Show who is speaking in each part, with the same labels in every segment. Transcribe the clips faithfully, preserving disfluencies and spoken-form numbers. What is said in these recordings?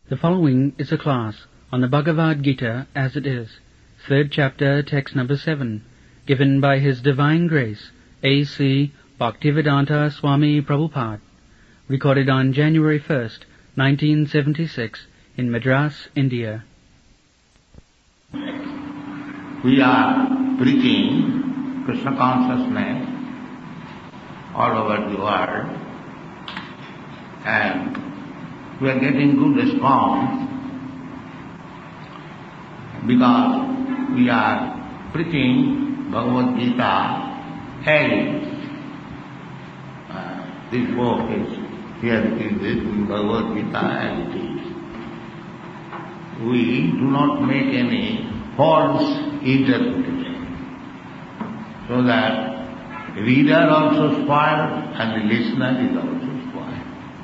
Speaker 1: The following is a class on the Bhagavad Gita as it is, third chapter, text number seven, given by His Divine Grace, A C Bhaktivedanta Swami Prabhupada, recorded on January first, nineteen seventy-six, in Madras, India.
Speaker 2: We are preaching Krishna consciousness all over the world, and we are getting good response because we are preaching Bhagavad Gita as it is. Uh, this book is, here it is written, Bhagavad Gita as it is. We do not make any false interpretation, so that the reader also spoiled and the listener is also spoiled.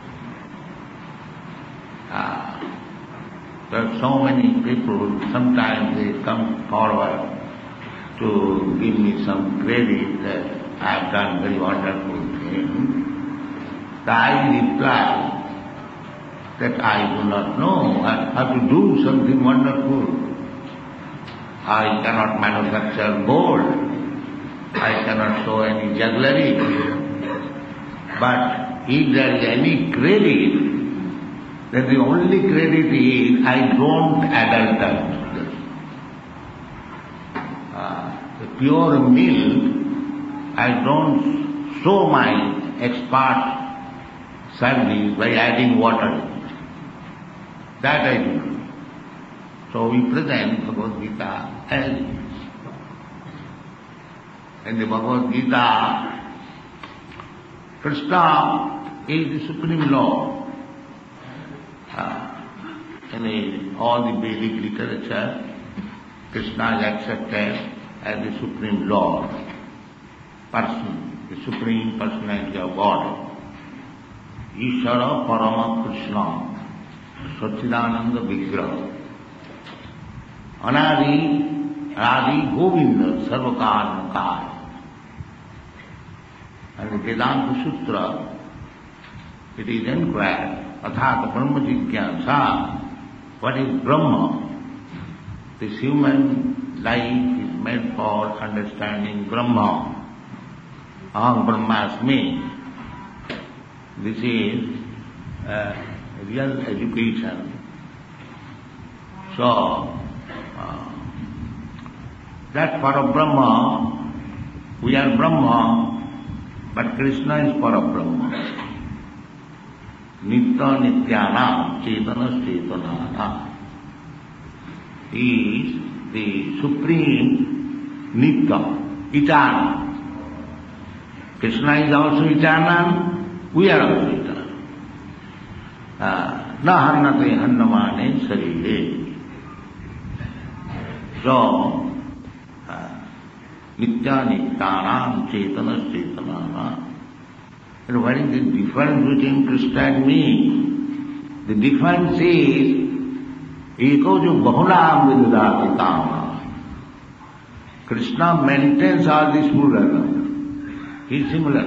Speaker 2: Uh, there are so many people, sometimes they come forward to give me some credit that I have done very wonderful things. I reply that I do not know. I have to do something wonderful. I cannot manufacture gold. I cannot show any jugglery. But if there is any credit, then the only credit is I don't adulterate. Uh, the pure milk, I don't show my expert service by adding water. That I do. So we present Bhagavad Gita as it is. In the Bhagavad Gita, Krishna is the Supreme Lord. Uh, in the, all the Vedic literature, Krishna is accepted as the Supreme Lord, person, the Supreme Personality of God. Ishvara Parama Krishna, Satchidananda Vigraha. Anadi, Adi Govinda, Sarvakarmakaya. And the Vedanta Sutra, it is inquired, Athata Brahma Jigyasa, what is Brahma? This human life is made for understanding Brahma. Aham Brahmasmi. This is uh, real education. So, uh, that Parabrahma, we are Brahma, but Krishna is Parabrahma. Nitya Nityanam Chetana Chetanana. He is the Supreme Nitya, eternal. Krishna is also eternal, we are also eternal. Na harnate hannamane sarire. So, Nitya Nityanam Chetana Chetanana. And what is the difference between Krishna and me? The difference is, Eko jo bahulam vidadapitam. Krishna maintains all this Buddha. He is similar.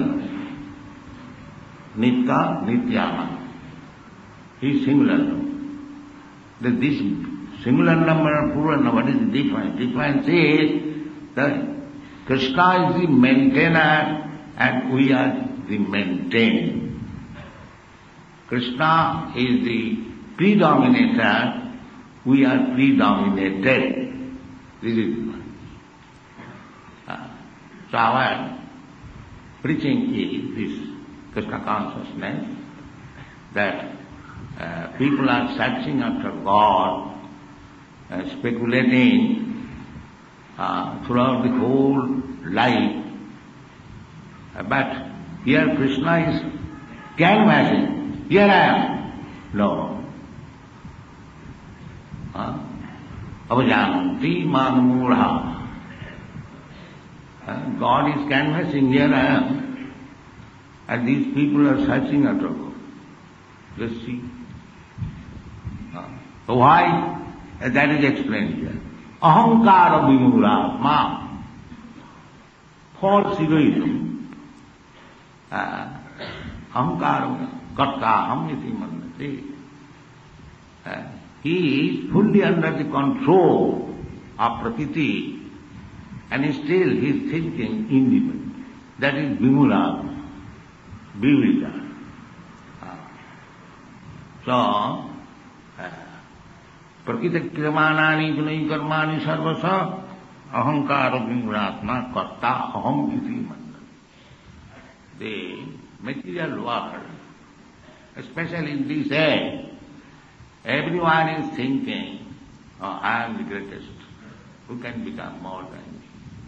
Speaker 2: Nitya, Nityana. He is singular. That this singular number and plural number, what is the difference? The difference is that Krishna is the maintainer and we are the maintained. Krishna is the predominator, we are predominated. This is uh, so our preaching is this Krishna consciousness, that uh, people are searching after God, uh, speculating uh, throughout the whole life, uh, but here Krishna is canvassing. Here I am. No. Avajananti manamurha. God is canvassing. Here I am. And these people are searching after God. Just see. So why? That is explained here. Ahankara vimura ma. False egoism. Ahankara karta ham iti manati. Uh, he is fully under the control of Prakriti, and still he is thinking independent. That is Vimula, bewildered. So, Prakriti kriyamanani gunai karmani sarvasa ahankara vimratma karta aham iti mandana. The material world, especially in this age, everyone is thinking, oh, I am the greatest. Who can become more than me?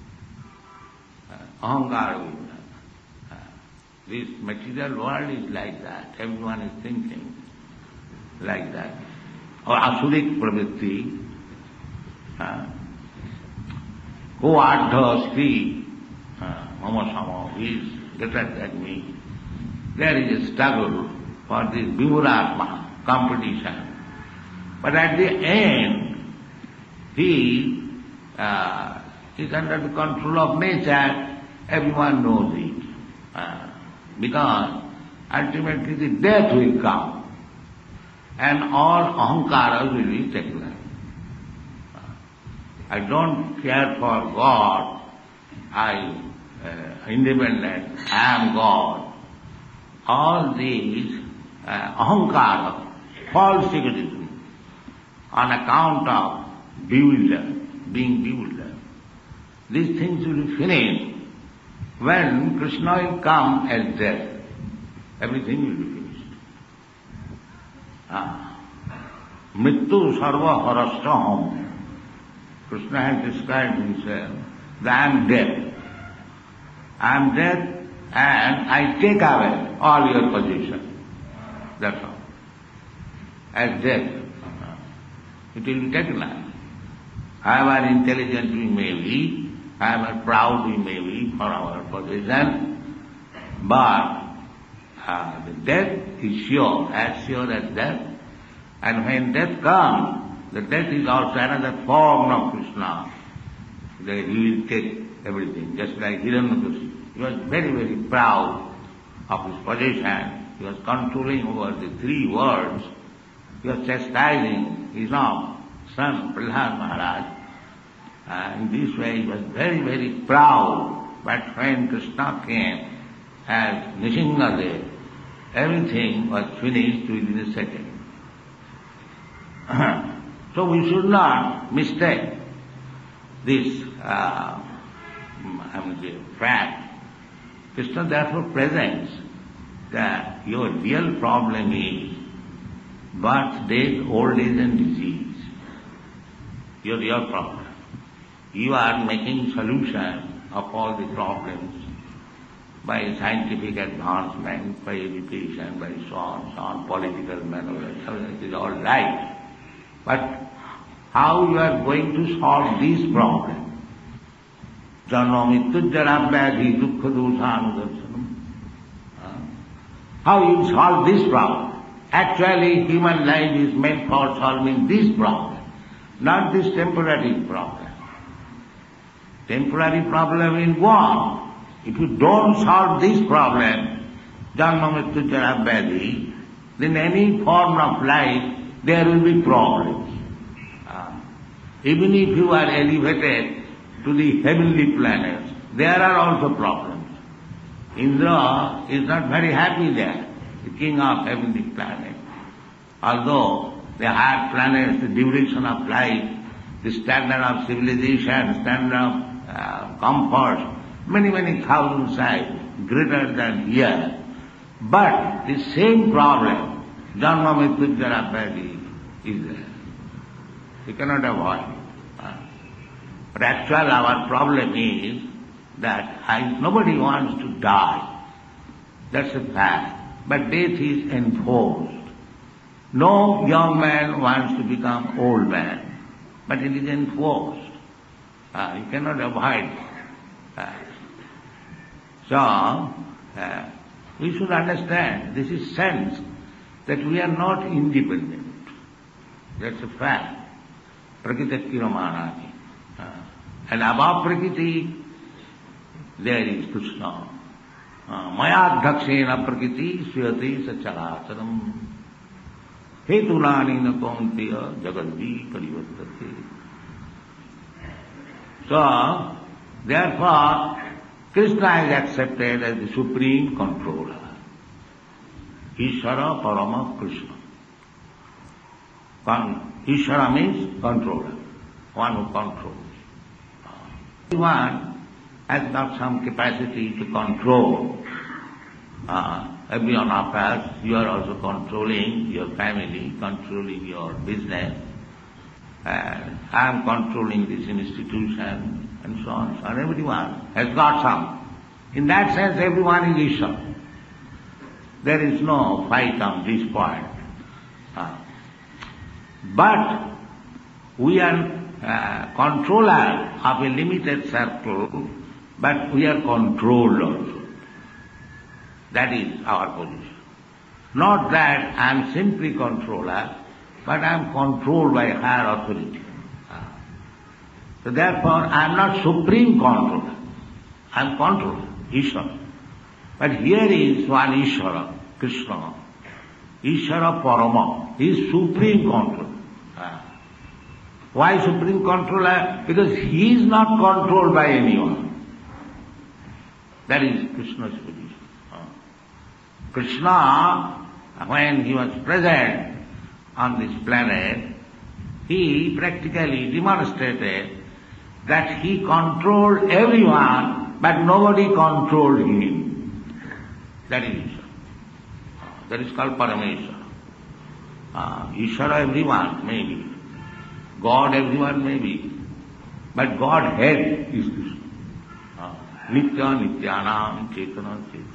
Speaker 2: Uh, ahankara vimratma. Uh, this material world is like that. Everyone is thinking like that. Or asurik pravritti, uh, who ardha sri, mama sama, he is greater than me. There is a struggle for this vimuratma, competition. But at the end, he uh, is under the control of nature, everyone knows it. Uh, because ultimately the death will come. And all ahankara will be taken away. I don't care for God, I uh, independent, I am God. All these uh, ahankara, false egotism, on account of bewildered, being bewildered, these things will be finished when Krishna will come as death. Everything will be finished. Mrityu sarva harastaham. Krishna has described himself that I am death. I am death and I take away all your possession. That's all. As death, it will be taken away. However intelligent we may be, however proud we may be for our possession, but uh, the death is sure, as sure as death. And when death comes, the death is also another form of Krishna. That he will take everything, just like Hiranyakashipu. He was very, very proud of his possession. He was controlling over the three worlds. He was chastising his own son, Prahlad Maharaj. Uh, in this way he was very, very proud. But when Krishna came as Nishingadev, everything was finished within a second. So we should not mistake this uh, I mean, the fact. Krishna therefore presents that your real problem is birth, death, old age and disease. Your real problem. You are making solution of all the problems by scientific advancement, by education, by so on, so on, political maneuver. It is all right. But how you are going to solve these problems? Janma mrityu jara vyadhi dukkha doshanudarshanam. How you solve this problem? Actually, human life is meant for solving this problem, not this temporary problem. Temporary problem will go on. If you don't solve this problem, janma mrityu jara vyadhi, then any form of life, there will be problems. Uh, even if you are elevated to the heavenly planets, there are also problems. Indra is not very happy there, the king of heavenly planets. Although the higher planets, the duration of life, the standard of civilization, standard of uh, comfort, many, many thousand times greater than here. But the same problem, janma mrityu jara vyadhi, is there. We cannot avoid it. But actually our problem is that I, nobody wants to die. That's a fact. But death is enforced. No young man wants to become old man, but it is enforced. Uh, you cannot avoid it. Uh, so, uh, we should understand this is sense that we are not independent. That's a fact. Prakriti kiromanati. Uh, and above Prakriti, there is Krishna. Maya dhakshena Prakriti suyati sachalacharam. Hetulani na kaunteya jagadvi parivartate. So, therefore, Krishna is accepted as the supreme controller. Ishvara Parama Krishna. Ishvara means controller, one who controls. Everyone has got some capacity to control. Uh, everyone of us, you are also controlling your family, controlling your business, and I am controlling this institution, and so on, so on. Everyone has got some. In that sense, everyone is Ishvara. There is no fight on this point. Uh, but we are uh, controller of a limited circle, but we are controlled also. That is our position. Not that I am simply controller, but I am controlled by higher authority. Uh, so therefore, I am not supreme controller. I am controller, Ishvara. But here is one Ishvara, Krishna. Ishvara Parama. He is supreme controller. Uh, why supreme controller? Because he is not controlled by anyone. That is Krishna's position. Uh, Krishna, when he was present on this planet, he practically demonstrated that he controlled everyone, but nobody controlled him. That is Ishvara. That is called Parameshvara. Uh, Ishvara everyone may be. God everyone may be. But Godhead is Krishna. Uh, Nitya Nityanam Chetana Chetana.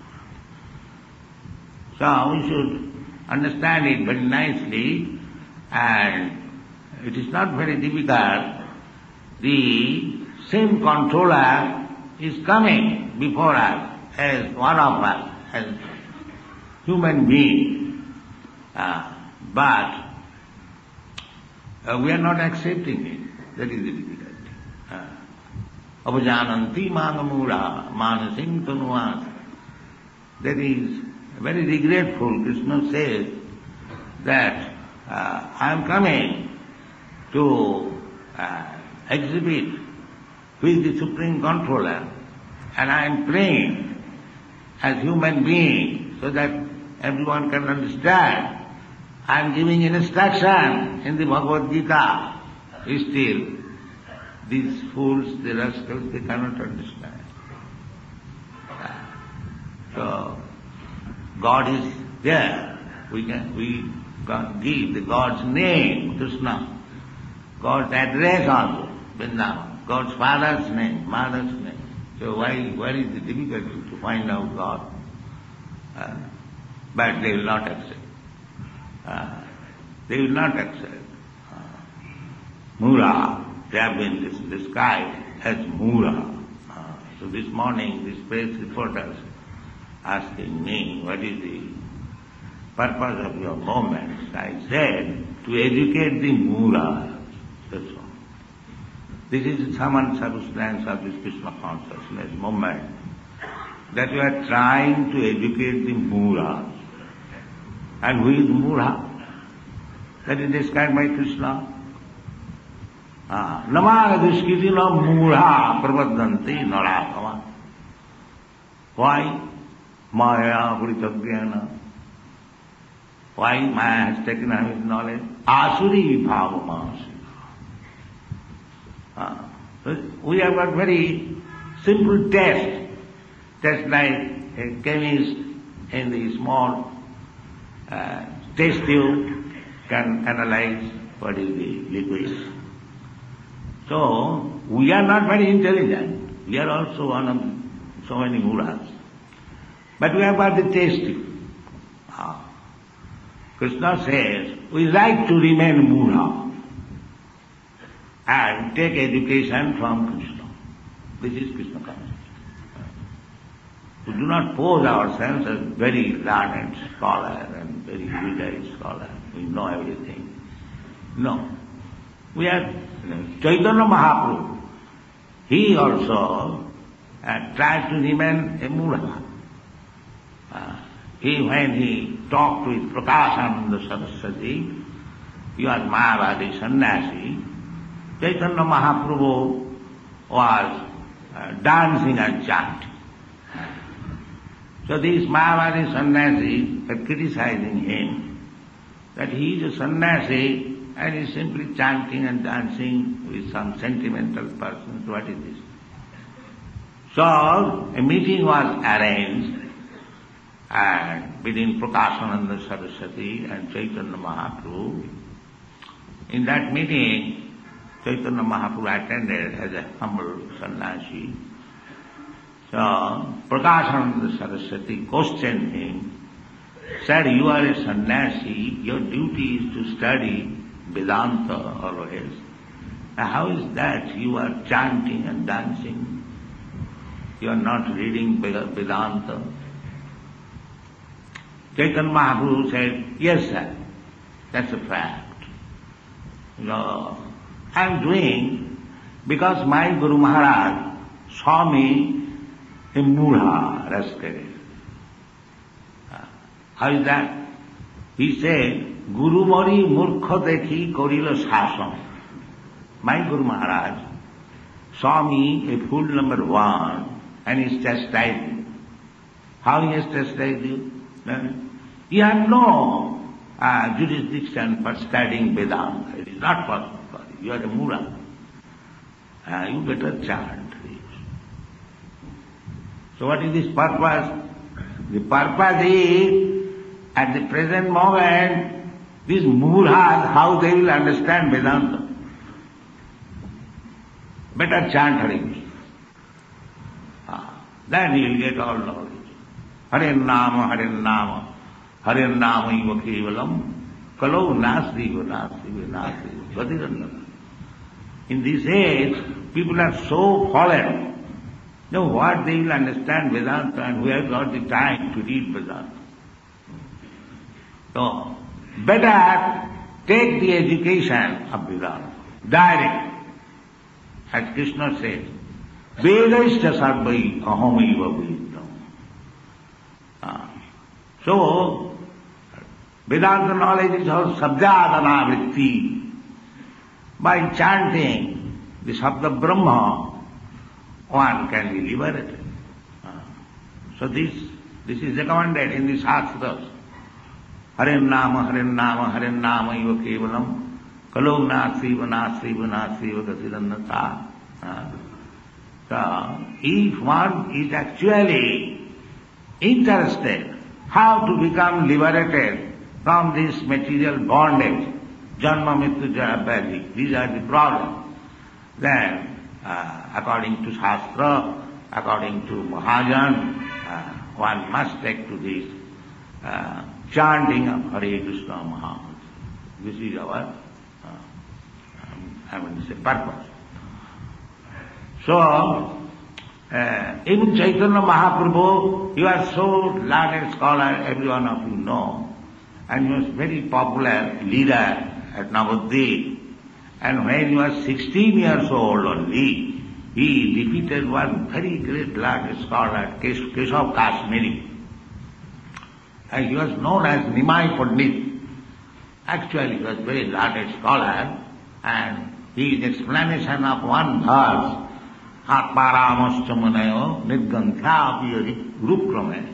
Speaker 2: So we should understand it very nicely, and it is not very difficult. The same controller is coming before us as one of us, as human being, uh, but uh, we are not accepting it. That is the difficulty. Avajananti mangamura manasing tanuvat. That is very regretful. Krishna says that uh, I am coming to uh, exhibit who is the supreme controller, and I am praying as human being so that everyone can understand. I am giving instruction in the Bhagavad Gita. Still, these fools, the rascals, they cannot understand. So, God is there. We can we can give the God's name, Krishna. God's address also, Vrindavan. God's father's name, mother's name. So why, where is the difficulty to find out God? Uh, but they will not accept. Uh, they will not accept. Uh, Mura, they have been described as Mura. Uh, so this morning, this press reporters asking me, what is the purpose of your movements? I said, to educate the Mura. That's all. This is the common substance of this Krishna consciousness movement, that we are trying to educate the Mura. And who is Mura? That is described by Krishna. Namana duskidina Mura pravaddanti narakama. Why? Maya puritagyana. Why Maya has taken away his knowledge? Asuri bhavamasi. Uh, we have got very simple test, just like a chemist in the small uh, test tube can analyze what is the liquid. So, we are not very intelligent. We are also one of so many muras. But we have got the test tube. Ah. Krishna says, we like to remain mura and take education from Krishna. This is Krishna consciousness. We do not pose ourselves as very learned scholar and very erudite scholar. We know everything. No. We are Chaitanya Mahaprabhu. He also uh, tried to remain a mura. Uh, he, when he talked with Prakashananda Saraswati. He was Mayavadi sannyasi. Chaitanya Mahaprabhu was uh, dancing and chanting. So these Mayavadi sannyasis were criticizing him that he is a sannyasi and is simply chanting and dancing with some sentimental persons. What is this? So a meeting was arranged and between Prakashananda Saraswati and Chaitanya Mahaprabhu. In that meeting, Chaitanya Mahaprabhu attended as a humble sannyasi. So Prakashananda Saraswati questioned him, said, you are a sannyasi, your duty is to study Vedanta always. How is that you are chanting and dancing? You are not reading Vedanta. Chaitanya Mahaprabhu said, yes sir, that's a fact. You know, I am doing because my Guru Maharaj saw me in Mudha, rascal. How is that? He said, Guru Mari Murkha Dekhi Korila Sasam. My Guru Maharaj saw me a fool number one and he chastised me. How he has chastised you? He had no uh, jurisdiction for studying Vedanta. It is not possible for you. You are a Mura. Uh, you better chant. So what is this purpose? The purpose is, at the present moment, these Muras, how they will understand Vedanta. Better chant Hare Krishna. Ah, then he will get all knowledge. Hare Nama, Hare Nama, Hare Nama iva kevalam, kalau nasdiva, nasdiva, nasdiva, Bhadirandana. In this age, people are so fallen. Now what they will understand Vedanta and who has got the time to read Vedanta? So, better take the education of Vedanta, direct. As Krishna says, Vedaischa sarvai ahamaiva vedam. So, Vedanta knowledge is our sabdadana vritti. By chanting the Sabda Brahma, one can be liberated. So this, this is recommended in the Shastras. Hare Nama, Hare Nama, Hare Nama iva kevalam, kalau nasiva, nasiva, nasiva gasidannata. So, if one is actually interested how to become liberated from this material bondage, janma, mrityu, jara, vyadhi, these are the problems, then uh, according to Shastra, according to Mahajan, uh, one must take to this uh, chanting of Hare Krishna Mahamantra. This is our, uh, I mean to say, purpose. So, uh, even Chaitanya Mahaprabhu, he was so learned scholar, every one of you know, and he was very popular leader at Navadvip. And when he was sixteen years old only, he defeated one very great learned scholar, Keshav Kashmiri. And he was known as Nimai Pandit. Actually, he was a very learned scholar, and his explanation of one verse, Atmaramascha Munayo Nirganthya Apiyari Rukrame,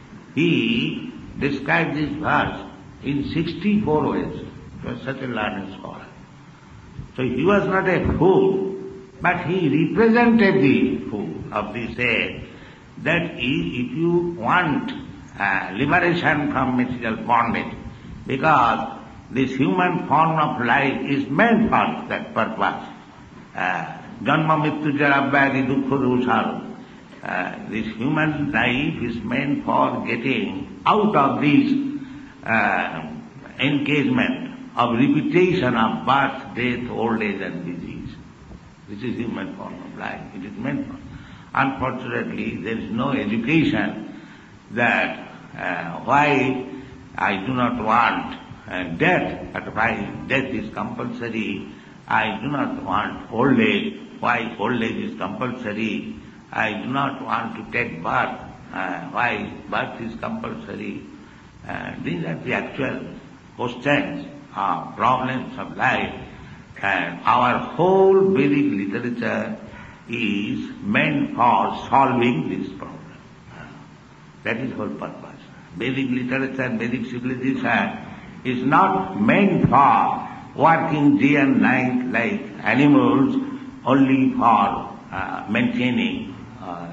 Speaker 2: he described this verse in sixty-four ways. He was such a learned scholar. So he was not a fool, but he represented the fool of this age, that if you want uh, liberation from material bondage, because this human form of life is meant for that purpose. Janma mrityu jara vyadhi dukkha dosharu. This human life is meant for getting out of this uh, engagement of repetition of birth, death, old age and disease. This is human form of life. It is meant for. Unfortunately, there is no education that uh, why I do not want uh, death, but why death is compulsory. I do not want old age, why old age is compulsory. I do not want to take birth, uh, why birth is compulsory. Uh, these are the actual questions or problems of life, and our whole Vedic literature is meant for solving this problem. Uh, that is whole purpose. Vedic literature, Vedic civilization is not meant for working day and night like animals, only for uh, maintaining uh,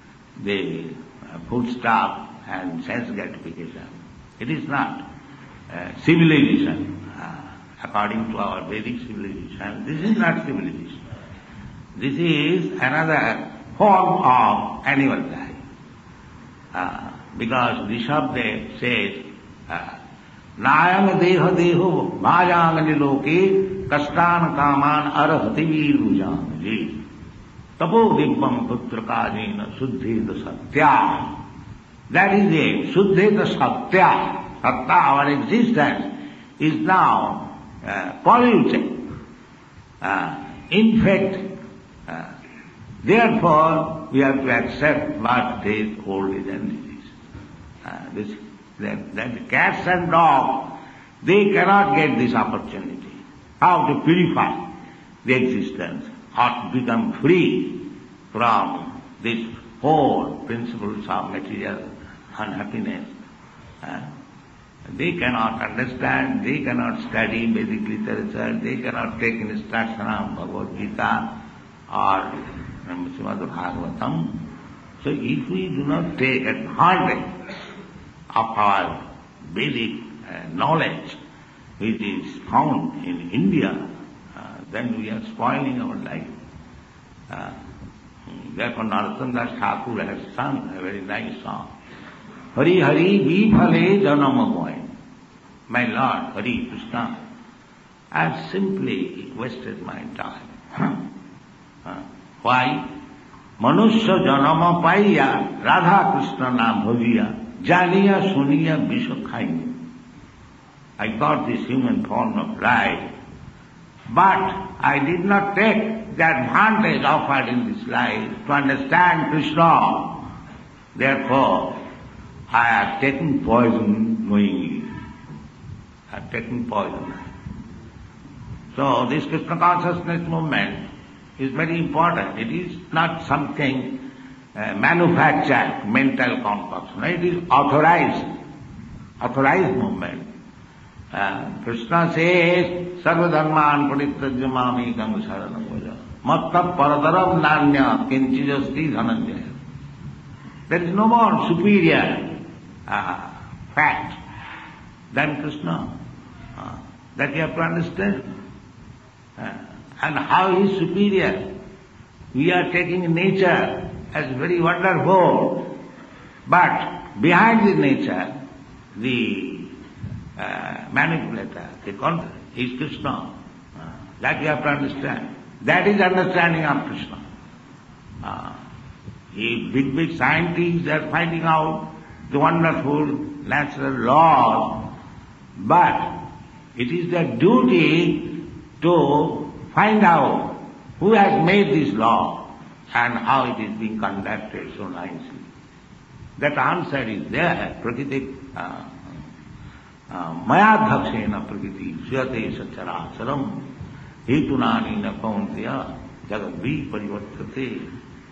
Speaker 2: the uh, foodstuff and sense gratification. It is not uh, civilization. Uh, according to our Vedic civilization, this is not civilization. This is another form of animal life. Uh, because Rishabdev says, uh, Nayam deha deho bhajangani loke kastan kaman arahati virujangji tapo dibbam putrakajena suddheta satya. That is it, suddheta satya. Satta, our existence, is now uh, polluted. Uh, in fact, uh, therefore, we have to accept birth, death, old age and disease. Uh, this, that, that cats and dogs, they cannot get this opportunity. How to purify the existence, how to become free from these four principles of material unhappiness. Uh, they cannot understand, they cannot study Vedic literature, they cannot take instruction of Bhagavad Gita or Srimad Bhagavatam. So if we do not take advantage of our Vedic uh, knowledge, which is found in India, uh, then we are spoiling our life. Uh, therefore Narottam Das Thakur has sung a very nice song. Hari Hari Vifale Janama Boy. My Lord, Hari Krishna, I have simply wasted my time. uh, why? Manusya Janama Paiya Radha Krishna Na Bhaviya Janiya Suniya Vishakhaiya. I got this human form of life, but I did not take the advantage offered in this life to understand Krishna. Therefore, I have taken poison knowingly. I have taken poison. So this Krishna consciousness movement is very important. It is not something uh, manufactured, mental concoction. It is authorized, authorized movement. Uh, Krishna says, Sarva dharman parityajya mamekam sharanam vraja. Matta paradaram nanya kinchijasti dhananjaya. There is no more superior uh, fact than Krishna. Uh, that you have to understand. Uh, and how he is superior. We are taking nature as very wonderful, but behind the nature, the uh, manipulator, the conqueror, is Krishna. Uh, that you have to understand. That is understanding of Krishna. Uh, if big, big scientists are finding out the wonderful natural laws, but it is their duty to find out who has made this law and how it is being conducted so nicely. That answer is there. Prakriti mayadhakshena prakriti suyate sacharacharam hetunani na kaunteya jagadvi parivartate.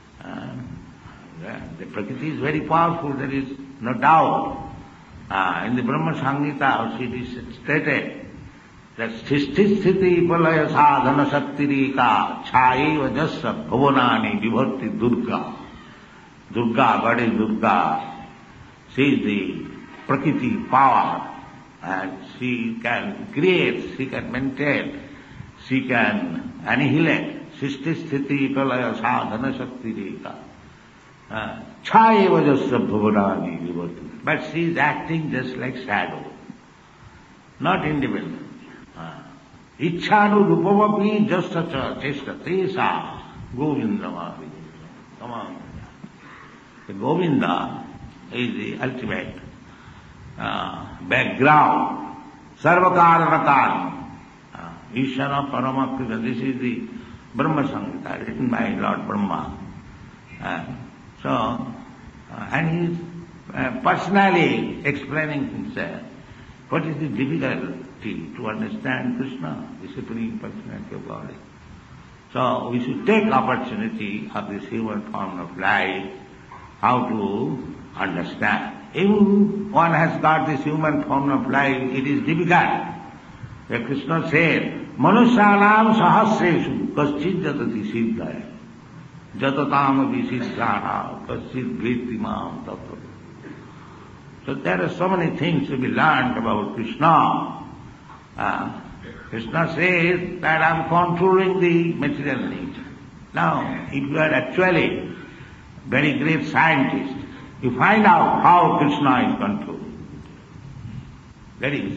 Speaker 2: The Prakriti is very powerful, there is no doubt. Uh, in the Brahma Samhita it is stated that sthiti palaya sadhana shaktirika chaiva jassa bhavanani vibhakti Durga. Durga, Goddess Durga, she is the Prakriti power, and she can create, she can maintain, she can annihilate. Sthiti palaya sadhana shaktirika. Chayeva jasya bhavanani vibhakti. But she is acting just like shadow, not independent. Ichhanu rupavapi jasya cheshkate sa Govinda Mahavi. Come on. The Govinda is the ultimate uh, background. Sarvakarana uh, Ishvara Paramakrita. This is the Brahma Samhita written by Lord Brahma. Uh, so, uh, and he is uh, personally explaining himself. What is the difficulty to understand Krishna, the Supreme Personality of Godhead? So we should take opportunity of this human form of life, how to understand. Even one has got this human form of life, it is difficult. The Krishna said, Manusyanam sahasreshu kaschid jatati siddhaya jatatam visiddhana kaschid vritimam tattva. So there are so many things to be learned about Krishna. Uh, Krishna says that I am controlling the material nature. Now, if you are actually very great scientist, you find out how Krishna is controlled. That is,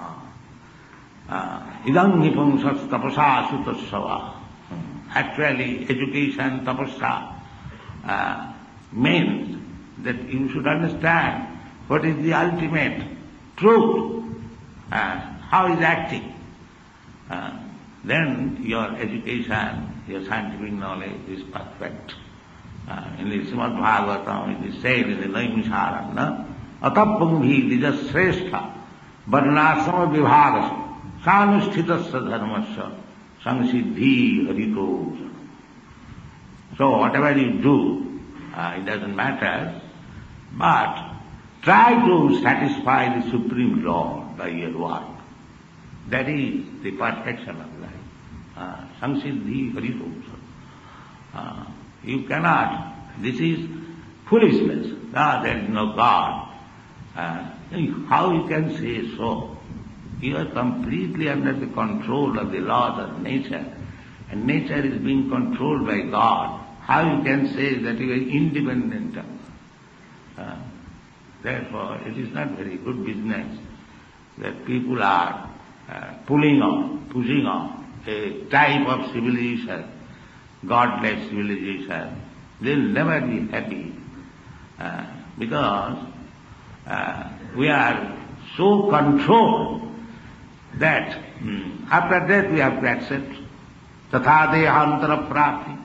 Speaker 2: idam nipumsas tapasa sutasava. Actually, education, tapasa, uh, means that you should understand what is the ultimate truth, uh, how is acting. Uh, then your education, your scientific knowledge is perfect. Uh, in the Srimad Bhagavatam it is said in the Naimisharanya, Atapambhi dijasrestha varnasama vibhagasya sanushthitasya dharmasya samsiddhi harito. So whatever you do, uh, it doesn't matter, but try to satisfy the Supreme Lord by your work. That is the perfection of life. Samsiddhi harito. Uh, you cannot, this is foolishness. Ah, there is no God. Uh, how you can say so? You are completely under the control of the laws of nature, and nature is being controlled by God. How you can say that you are independent of uh, Therefore, it is not very good business that people are uh, pulling on, pushing on a type of civilization, godless civilization. They will never be happy uh, because uh, we are so controlled that hmm, after death we have to accept tatha dehantara prapti.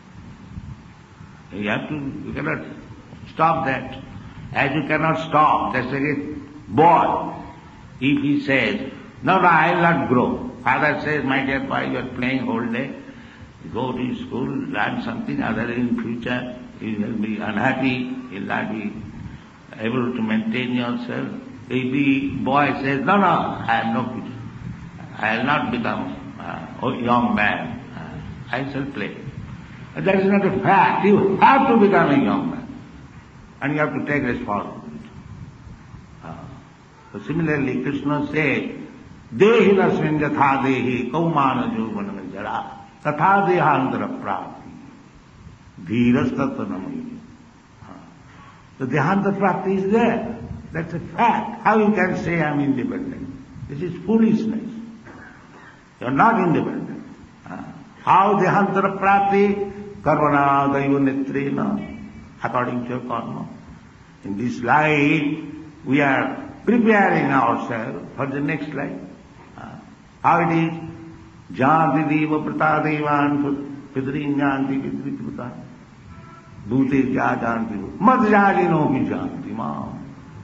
Speaker 2: You have to, you cannot stop that. As you cannot stop, that's like a boy. If he says, no, no, I will not grow. Father says, my dear boy, you are playing whole day. Go to school, learn something other in future. You will be unhappy, you will not be able to maintain yourself. If the boy says, no, no, I am no future. I will not become uh, a young man. Uh, I shall play. But that is not a fact. You have to become a young man. And you have to take responsibility. Uh, so similarly, Krishna said, Dehi nasmin yatha dehi kaumana jovanam jara tatha dehandara prapti dhiras tattva namaya. The dehandara prapti is there. That's a fact. How you can say I am independent? This is foolishness. You are not independent. Uh, how dehandara prapti? Karvana daiva netrena. According to your karma. In this life, we are preparing ourselves for the next life. Uh, how it is? Janti deva pratadevan pidrin janti vidriputa. Bhute kya janti madhyajino ki janti ma.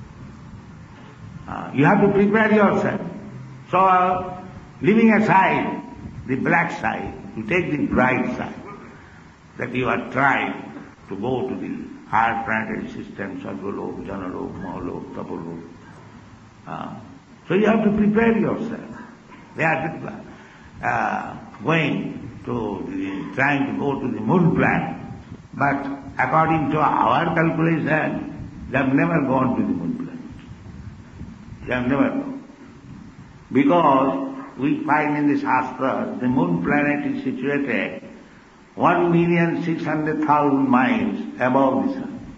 Speaker 2: You have to prepare yourself. So, uh, leaving aside the black side, you take the bright side. That you are trying to go to the higher planetary systems, Sarvalok, Janalok, Mahalok, Tapalok. Uh, so you have to prepare yourself. They are uh, going to, the, trying to go to the moon planet. But according to our calculation, they have never gone to the moon planet. They have never gone. Because we find in the Shastra, the moon planet is situated one million six hundred thousand miles above the sun.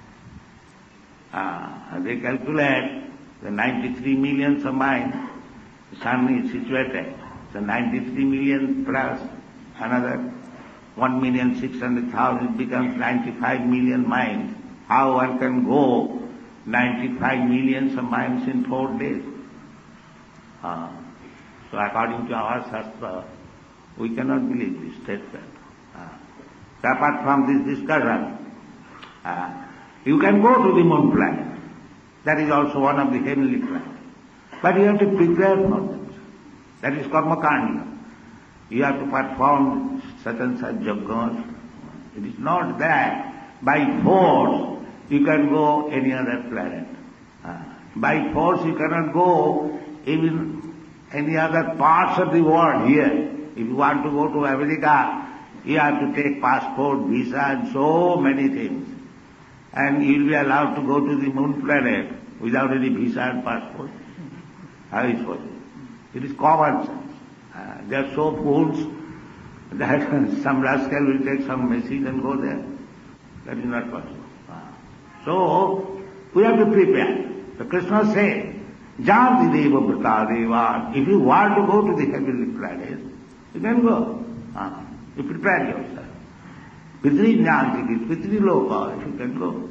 Speaker 2: Uh, they calculate the ninety-three millions of miles the sun is situated. So ninety-three million plus another one million six hundred thousand becomes ninety-five million miles. How one can go ninety-five millions of miles in four days? Uh, so according to our Shastra, we cannot believe this statement. So apart from this discussion, uh, You can go to the moon planet. That is also one of the heavenly planets. But you have to prepare for that. That is karma-kanda. You have to perform certain such yajnas. It is not that by force you can go any other planet. Uh, by force you cannot go even any other parts of the world here. If you want to go to America, you have to take passport, visa and so many things. And you will be allowed to go to the moon planet without any visa and passport. How is possible? It is common sense. Uh, they are so fools that some rascal will take some message and go there. That is not possible. Uh, so, we have to prepare. So Krishna said, Janti deva vrta deva. If you want to go to the heavenly planet, you can go. Uh, you prepare yourself. Pitri jnanti, pitri loka, if you can go.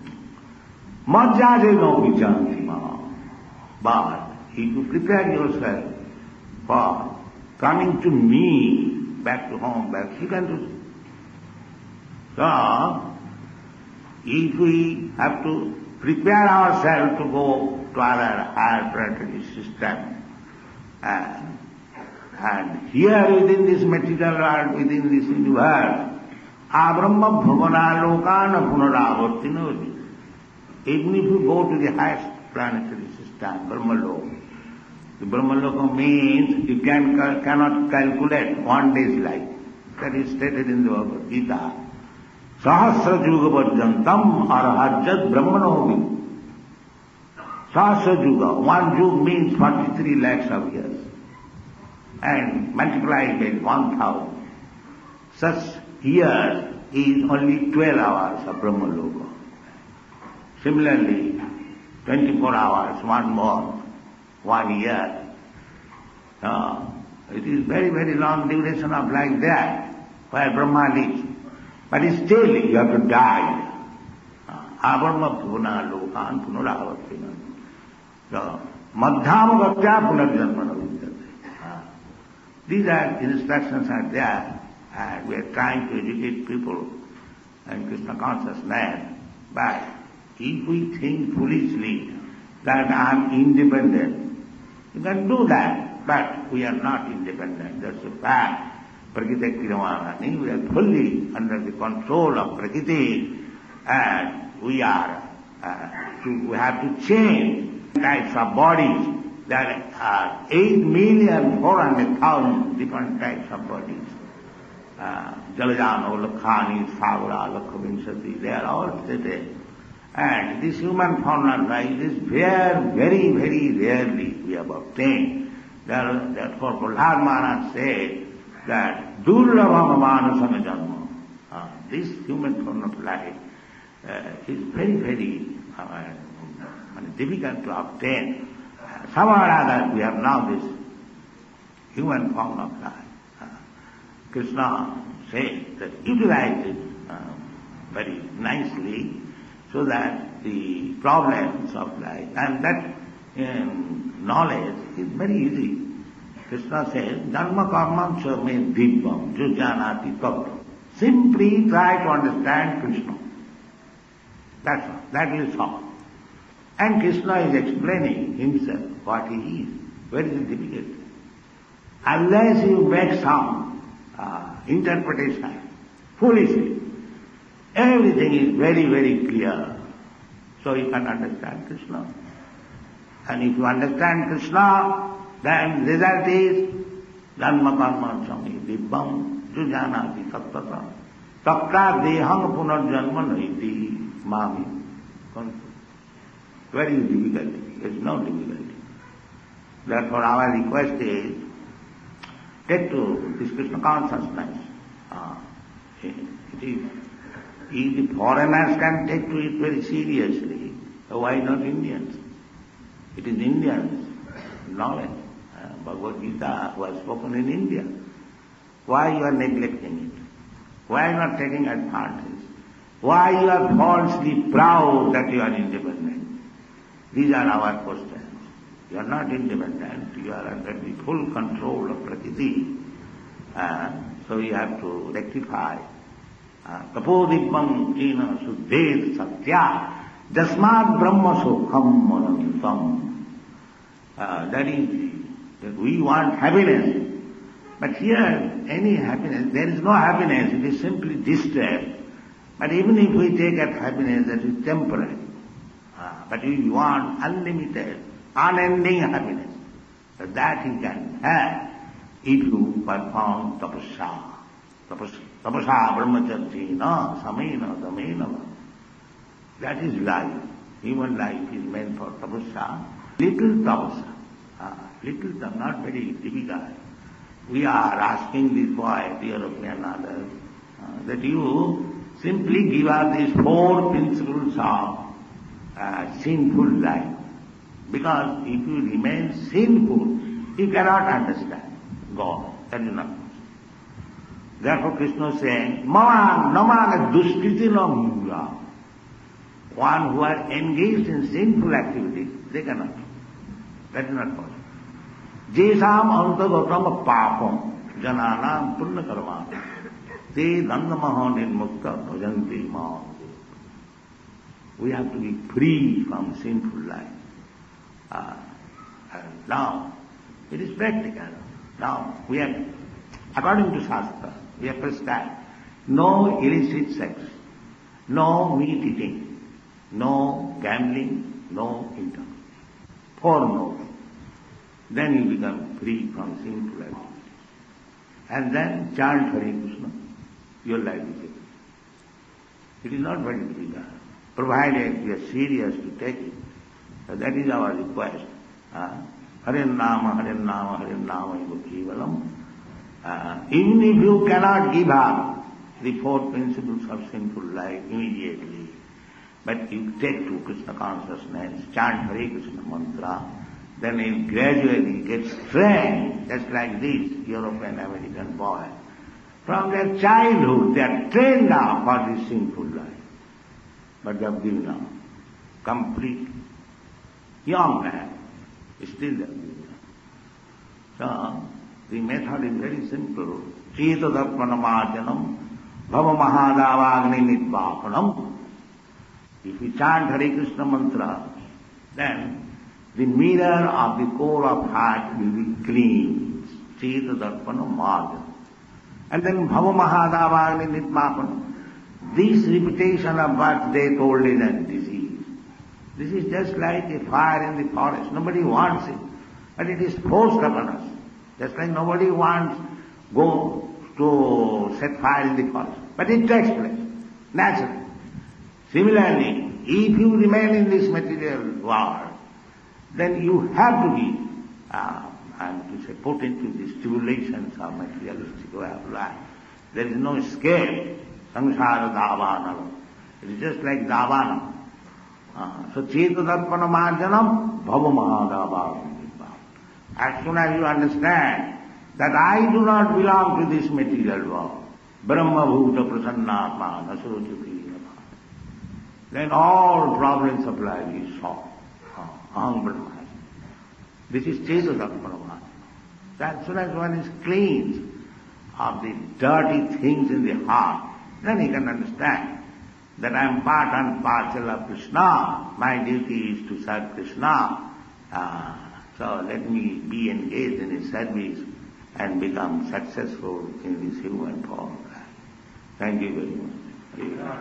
Speaker 2: Majjade no vijanti ma. But if you prepare yourself for coming to me, back to home, back, you can do so. So, if we have to prepare ourselves to go to our higher planetary system, and, and here within this material world, within this universe, abrahma bhavana lokana punaravartinoti. Even if you go to the highest planetary system, Brahmaloka, the Brahmaloka means you can, cannot calculate one day's life. That is stated in the Bhagavad Gita. Sahasra Juga Bhajantam Arhajat Brahmanovi. Sahasra Juga, one Juga means forty-three lakhs of years. And multiplied by one thousand. Such years is only twelve hours of Brahmaloka. Similarly, twenty-four hours, one month, one year. Uh, it is very, very long duration of like that, where Brahma lives. But still you have to die. Avarma puna lokan punaravartina. So, madhyama bhaktya punarjanmana vidyate. These are instructions are there, and we are trying to educate people in Krishna consciousness. But if we think foolishly that I am independent, you can do that, but we are not independent. That's a fact. Prakriti Kriyamanani, we are fully under the control of Prakriti, and we are, uh, to, we have to change types of bodies. There are eight million four hundred thousand different types of bodies. Uh, Jalajano, Lakhani, Savara, Lakhavinsati, they are all stated. And this human form of life is very, very, very rarely we have obtained. Therefore, Prahlad Maharaj said that Durlabha Manusana Janma, uh, this human form of life uh, is very, very uh, difficult to obtain. Uh, somehow or other we have now this human form of life. Uh, Krishna said that utilize it uh, very nicely, so that the problems of life, and that um, knowledge is very easy. Krishna says, Dharma karmam cha me dibbam, jujanati tattva. Simply try to understand Krishna. That's all. That will solve. And Krishna is explaining himself, what he is. Where is the difficulty? Unless you make some uh, interpretation, foolishly, everything is very, very clear. So you can understand Krishna. And if you understand Krishna, then result is Dhamma karma sami dibbam jujanati tattata takta dehang punarjanma naiti mami. Very difficult. There is no difficulty. Therefore our request is, take to this Krishna consciousness. Uh, it is If the foreigners can take to it very seriously, why not Indians? It is Indians' knowledge. Uh, Bhagavad Gita was spoken in India. Why you are neglecting it? Why you are not taking advantage? Why you are falsely proud that you are independent? These are our questions. You are not independent. You are under the full control of Prakriti. Uh, so you have to rectify Tapodipam chena suddhed satya jasmad brahma sokham anantam. That is, that we want happiness. But here, any happiness, there is no happiness, it is simply distress. But even if we take that happiness, that is temporary. Uh, but we want unlimited, unending happiness. So that you can have if you perform tapasya. Tapasya brahmacharjina samena damena. That is life. Human life is meant for tapasya. Little tapasya. Uh, little, not very difficult. We are asking this boy, dear of me and others, uh, that you simply give us these four principles of uh, sinful life. Because if you remain sinful, you cannot understand God. That is not possible. Therefore Krishna is saying, Mama namana duskriti no mula. One who are engaged in sinful activities, they cannot. That is not possible. Jesam antagatam papam jananam punna karma te dandamaha nirmukta bhajanti ma. We have to be free from sinful life. Uh, and now, it is practical. Now, we have, according to Shastra, we have prescribed no illicit sex, no meat eating, no gambling, no intercourse. Four no's. Then you become free from sinful activities. And then chant Hare Krishna, your life is saved. It is not very difficult, provided we are serious to take it. So that is our request. Uh, Hare Nama, Hare Nama, Hare Nama eva kevalam. Uh, even if you cannot give up the four principles of sinful life immediately, but you take to Krishna consciousness, chant Hare Krishna mantra, then you gradually get strength, just like this European American boy. From their childhood, they are trained now for this sinful life. But they have given up completely. Young man, still they have given up. So, the method is very simple. Cheta darpanamarjanam bhava mahadavagni nidvapanam. If you chant Hare Krishna mantra, then the mirror of the core of heart will be clean. Cheta darpanamarjanam. And then bhava mahadavagni nidvapanam. This repetition of birth, death, old age and disease. This is just like a fire in the forest. Nobody wants it, but it is forced upon us. Just like nobody wants go to set fire in the forest, but it takes place naturally. Similarly, if you remain in this material world, then you have to be, uh, and to say, put into the stimulations of materialistic way of life. There is no escape. Samsara dhavanam. It is just like dhavanam. Uh, so, cheta darpana marjanam bhava mahadavavam. As soon as you understand that I do not belong to this material world, Brahma bhuta prasannatma nasrochati, then all problems of life is solved. Aham Brahma. This is cheta darpana marjanam. As soon as one is cleansed of the dirty things in the heart, then he can understand that I am part and parcel of Krishna. My duty is to serve Krishna. Uh, so let me be engaged in his service and become successful in this human form. Thank you very much.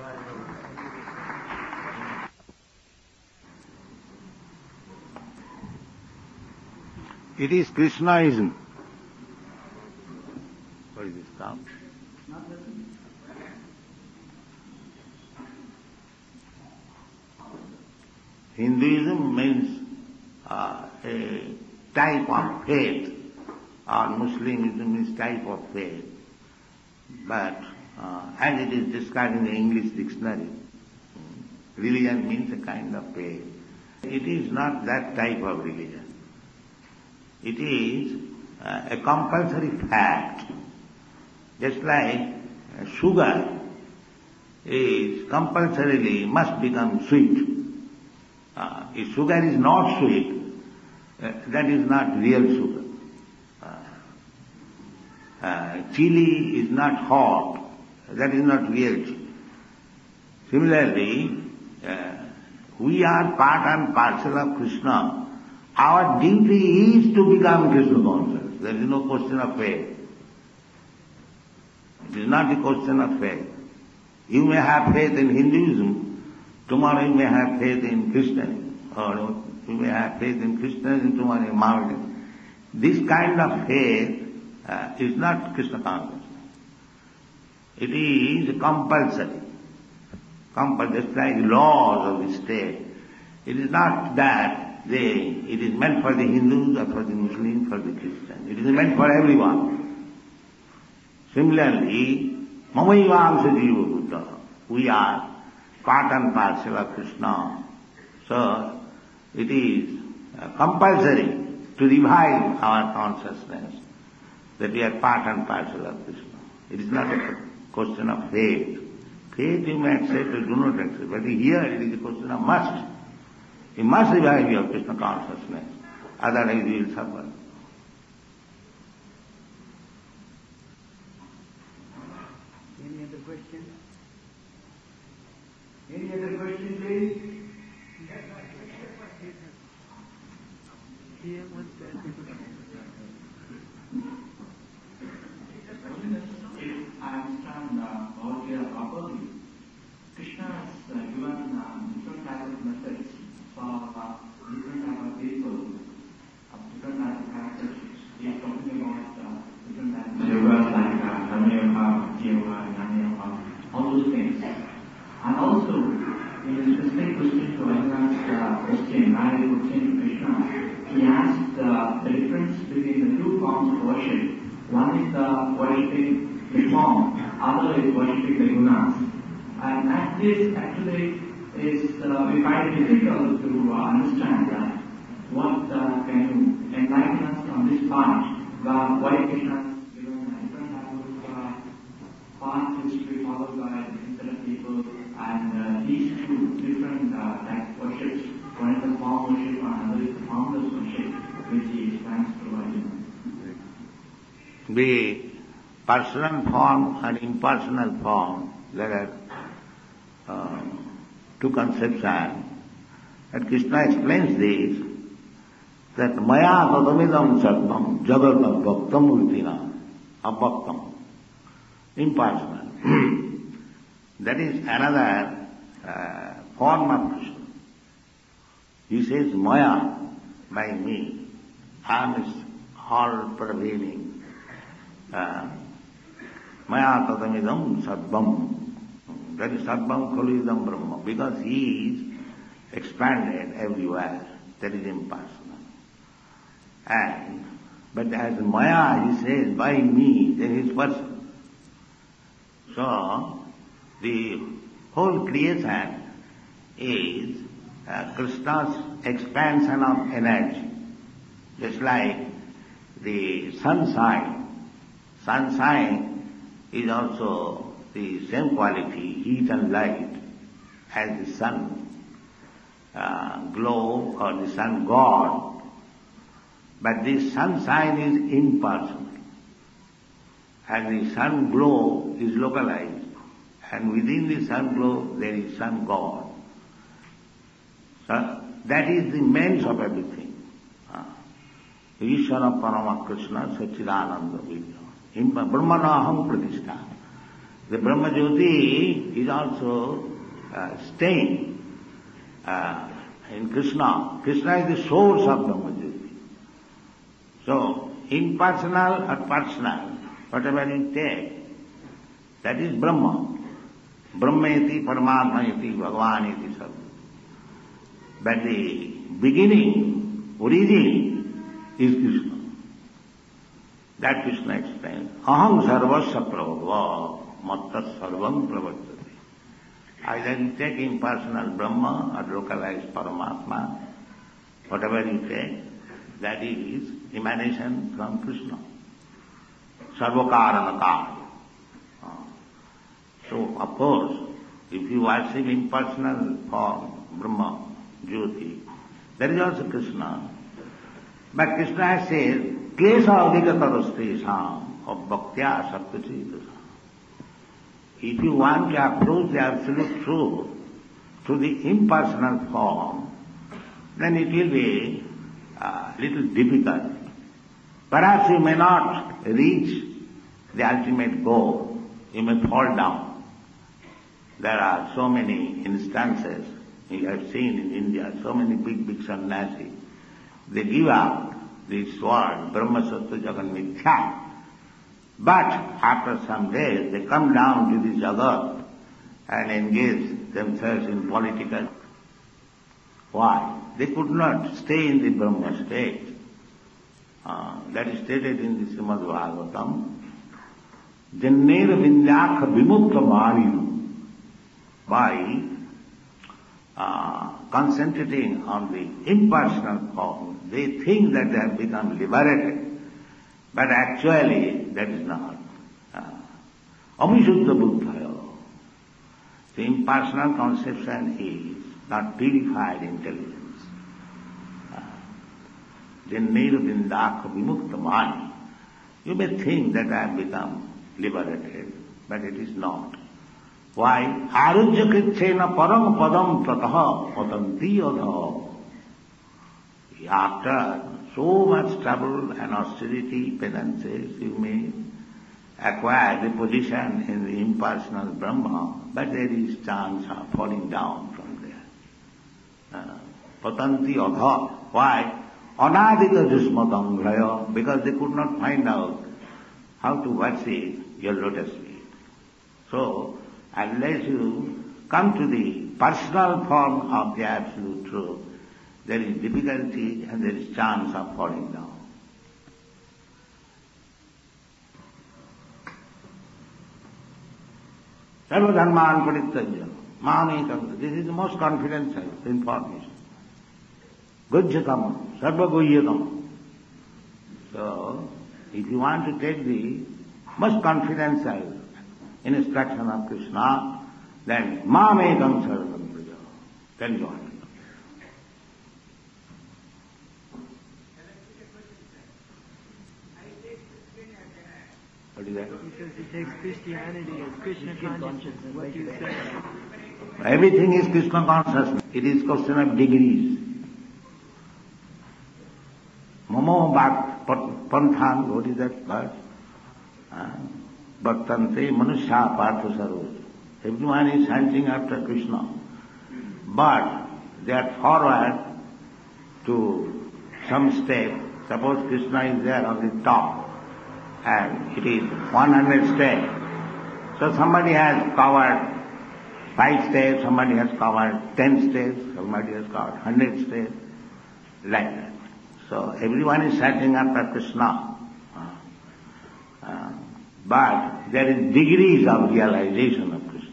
Speaker 2: It is Krishnaism. What is this term? Hinduism means uh, a type of faith, or Muslimism means type of faith. But uh, as it is described in the English dictionary, religion means a kind of faith. It is not that type of religion. It is uh, a compulsory fact. Just like uh, sugar is compulsorily must become sweet. Uh, if sugar is not sweet, uh, that is not real sugar. Uh, uh, chili is not hot, That is not reality. Similarly, uh, we are part and parcel of Krishna. Our duty is to become Krishna conscious. There is no question of faith. It is not a question of faith. You may have faith in Hinduism, tomorrow you may have faith in Christianism, or you may have faith in Christianism, tomorrow in Mohammedanism. This kind of faith uh, is not Krishna consciousness. It is compulsory. Compulsory, just like laws of the state. It is not that they, it is meant for the Hindus or for the Muslims, for the Christians. It is meant for everyone. Similarly, Mamayivamsa Jiva Buddha, we are part and parcel of Krishna. So, it is uh, compulsory to revive our consciousness that we are part and parcel of Krishna. It is not a question of faith. Faith you may accept or do not accept, but here it is a question of must. You must revive your Krishna consciousness, otherwise you will suffer.
Speaker 3: Any other question? Any other question, please?
Speaker 1: Here, what's that?
Speaker 4: If I understand uh, all here properly, Krishna has uh, given uh, different type of methods for uh, different type of people, of different type of characteristics. He is talking about uh, different types of yogas like uh, Karma Yoga, Bhakti Yoga, Jnana Yoga, all those things. And also, in a specific question to Arjun's uh, question, I would say to Krishna, he asked uh, the difference between the two forms of worship. One is the worshipping the form, other is worshipping the gunas. And as this actually is, uh, we find it difficult to uh, understand that. What uh, can you enlighten us on this part? Uh, why Krishna has given a different type of uh, path which to be followed by different set of people, and uh, these two different uh, types of worships, one is the form worship and another is the formless worship, which he stands providing.
Speaker 2: The personal form and impersonal form, there are um, two conceptions. And Krishna explains this, that maya tatamidam sarvam jagatam bhaktam urtina abhaktam, impersonal. That is another uh, form of Krishna. He says maya, by me, I am all prevailing. Uh, maya tatamidam sarvam. That is sarvam khalidam brahma, because he is expanded everywhere. That is impersonal. And, but as maya, he says, by me, there is person. So, the whole creation is uh, Krishna's expansion of energy. Just like the sunshine. Sunshine is also the same quality, heat and light, as the sun uh, glow or the sun god. But the sunshine is impersonal, and the sun glow is localized, and within the sun glow there is sun god. So that is the means of everything. Ishvara Parama Krishna Sachidananda Vidya. Brahmanaham Pratishtha. The Brahma Jyoti is also uh, staying uh, in Krishna. Krishna is the source of Brahma Jyoti. So, impersonal or personal, whatever you take, that is Brahma. Brahmayati, Paramatmayati, Bhagavaniti, Sabha. But the beginning, origin is Krishna. That Krishna explains. Aham sarvasya prabhava mattas sarvam pravartate. Either you take impersonal Brahma or localized Paramatma, whatever you take, that is emanation from Krishna. Sarvakaranakar. So, of course, if you worship impersonal form, Brahma, Jyoti, there is also Krishna. But Krishna says, Klesha adhikatarastesham of bhaktya sattvachitasam. if you want to approach the absolute truth through the impersonal form, then it will be a little difficult. Perhaps you may not reach the ultimate goal. You may fall down. There are so many instances, you have seen in India, so many big, big sannyasis. They give up this word, Brahma Sattva Jagat Mithya. But after some days, they come down to the Jagat and engage themselves in political. Why? They could not stay in the Brahma state. Uh, that is stated in the Srimad Bhagavatam. Janner Vindhyakha Vimukta Marinu. By uh, concentrating on the impersonal form, they think that they have become liberated. But actually, that is not. Amishuddha Buddhaya. The impersonal conception is not purified intelligence. Janner Vindhyakha Vimukta Marinu. You may think that I have become liberated, but it is not. Why? Arujya krichena param padam tataha patanti adha. After so much trouble and austerity, penances, you may acquire the position in the impersonal Brahma, but there is chance of falling down from there. Uh, patanti adha. Why? Anadita jusmatam graya. Because they could not find out how to worship your lotus feet. So, unless you come to the personal form of the absolute truth, there is difficulty and there is chance of falling down. Sarva dharman parityajya mamekam. This is the most confidential information. Gujyatam, sarva guhyatam. So, if you want to take the most confidential instruction of Krishna, then mamekam sarvam praja. Then you want to know. What is that?
Speaker 3: He says he takes Christianity as Krishna consciousness. What do you say?
Speaker 2: Everything is Krishna consciousness. It is question of degrees. Mamo bhakt panthan, what is that verse? Bhaktante manusya partha sarva. Everyone is hunting after Krishna. But they are forward to some step. Suppose Krishna is there on the top and it is one hundred steps. So somebody has covered five steps, somebody has covered ten steps, somebody has covered one hundred steps, like that. So everyone is searching after Krishna. Uh, uh, but there is degrees of realization of Krishna.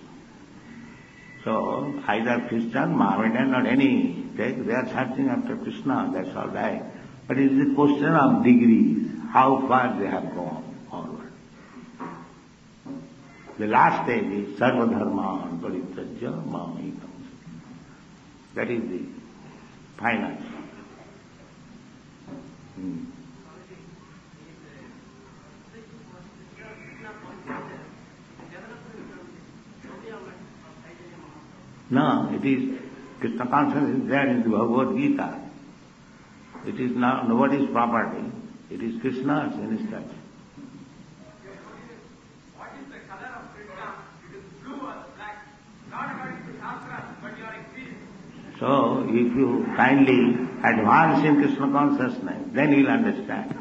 Speaker 2: So either Christian, Mohammedan or any sect, they are searching after Krishna, that's all right. But it is a question of degrees, how far they have gone forward. The last stage is Sarva Dharman Parityajya Mamekam. That is the final. Hmm. No, it is, Krishna consciousness is there in the Bhagavad Gita. It is not nobody's property. It is Krishna's instruction.
Speaker 5: What is the color of Krishna? It is blue or black. Not according to Shastra, but your experience.
Speaker 2: So, if you kindly advance in Krishna consciousness, then you'll understand.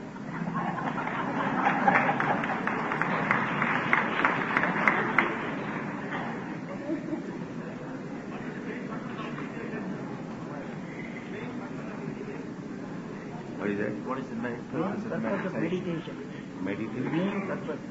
Speaker 2: What is that?
Speaker 3: What is the purpose of meditation?
Speaker 2: Meditation.
Speaker 3: That's what.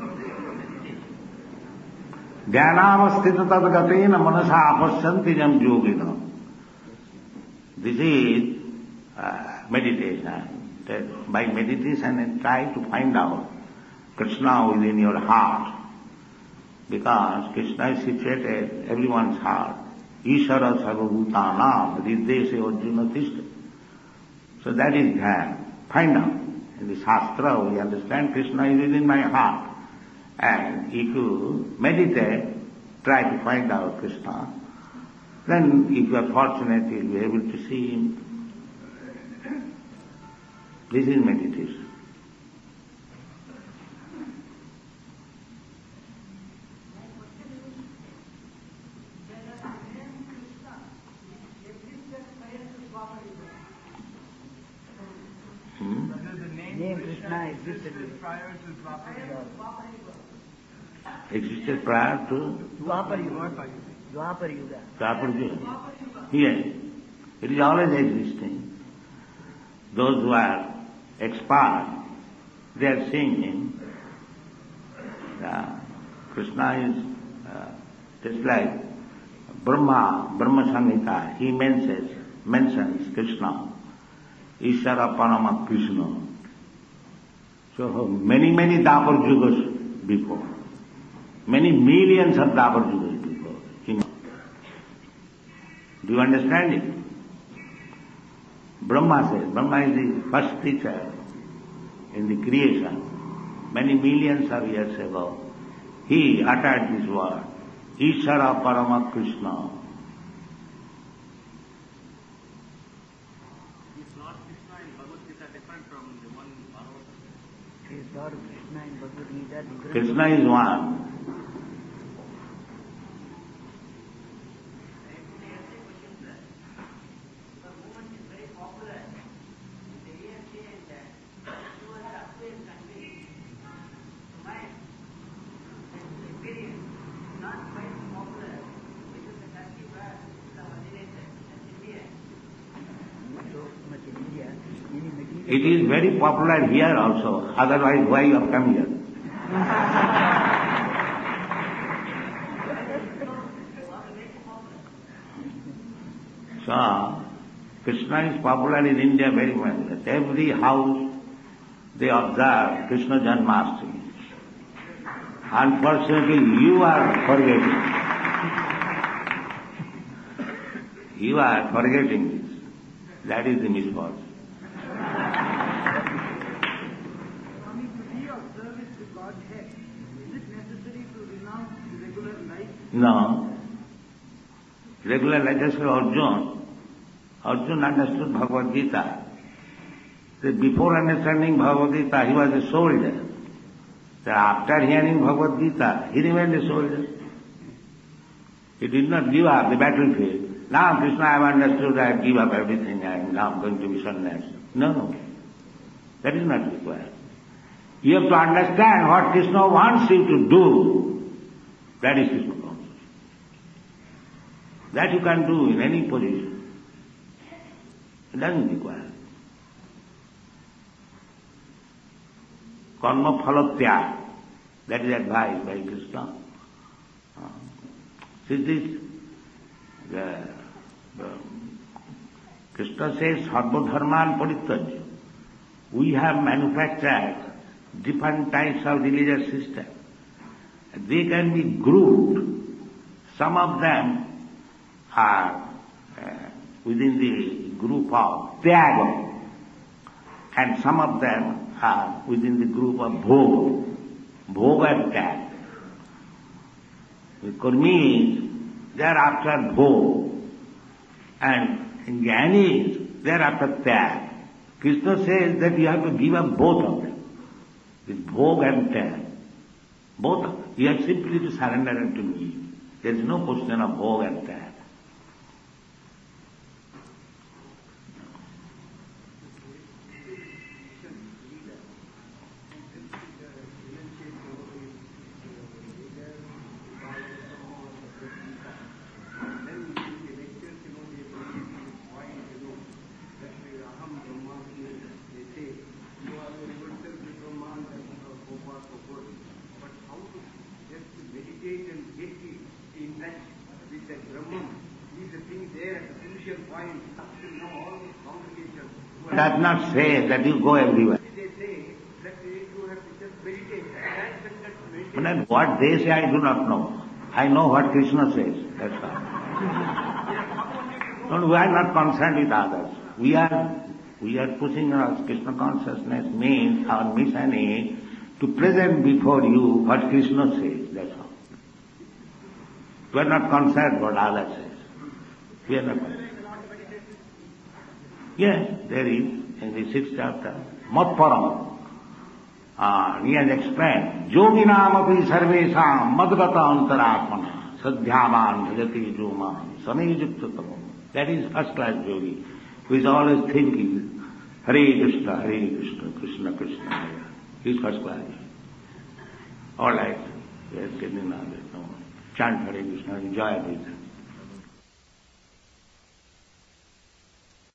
Speaker 2: Dhyanavasthita tadgatena manasa apasyanti jam yogina. This is uh, meditation. That by meditation, try to find out Krishna within your heart. Because Krishna is situated everyone's heart. Ishara sarvabhutanam hrideshe arjuna tishta. So that is dhyan. Find out. In the Shastra we understand Krishna is within my heart. And if you meditate, try to find out Krishna, then if you are fortunate, you will be able to see him. This is meditation. Hmm?
Speaker 3: Name Krishna existed
Speaker 5: prior to Dwapar Yuga.
Speaker 2: Existed prior to
Speaker 3: Dwapar Yuga. Dwapar Yuga.
Speaker 2: Dwapar Yuga. Yes, it is always existing. Those who are expert, they are seeing him. Uh, Krishna is uh, just like Brahma, Brahma Samhita, he mentions, mentions Krishna, Ishara Parama Krishna. So many, many Dwapar Yugas before, many millions of Dwapar Yugas before. You know. Do you understand it? Brahma says, Brahma is the first teacher in the creation. Many millions of years ago, he uttered this word, Ishara Parama Krishna.
Speaker 6: Is Lord Krishna in Bhagavad Gita different from the one Bhagavad?
Speaker 3: Is Lord Krishna in Bhagavad Gita different?
Speaker 2: Krishna is one. It is very popular here also, otherwise why you have come here? So, Krishna is popular in India very much. At every house they observe Krishna Janmashtami. Unfortunately, you are forgetting. You are forgetting this. That is the misfortune.
Speaker 5: Swami, to be of service to Godhead, is it necessary to renounce the regular life?
Speaker 2: No. Regular like as Arjuna. Arjuna understood Bhagavad Gita. So before understanding Bhagavad Gita, he was a soldier. So after hearing Bhagavad Gita, he remained a soldier. He did not give up the battlefield. Now Krishna, I have understood, I give up everything, I am now going to be sannyasi. No, no. That is not required. You have to understand what Krishna wants you to do. That is Krishna consciousness. That you can do in any position. It doesn't require. Karma phala tyag. That is advised by Krishna. Uh, see this, the, the, Krishna says, Sarva dharman parityajya. We have manufactured different types of religious systems. They can be grouped. Some of them are uh, within the group of Tyaga, and some of them are within the group of Bhoga, Bhoga and Tyaga. The Karmis, they are after Bhoga, and Jnanis, they are after Tyaga. Krishna says that you have to give up both of them, this Bhoga and Tyaga. Both of them. You have simply to surrender unto me. There is no question of Bhoga and Tyaga. Does not say that you go everywhere. But what they say I do not know. I know what Krishna says, that's all. No, we are not concerned with others. We are we are pushing our Krishna consciousness means our mission is to present before you what Krishna says, that's all. We are not concerned what Allah says. We are not concerned. Yes, there is, in the sixth chapter, Matparam. Uh, he has explained, Yoginam api sarvesham madgata antaratmana sadhyavan bhajati jumam samyujuktatam. That is first class yogi, who is always thinking, Hare Krishna, Hare Krishna, Krishna Krishna, Hare. He is first class. All right, yes, getting on it. Chant Hare Krishna, enjoy it.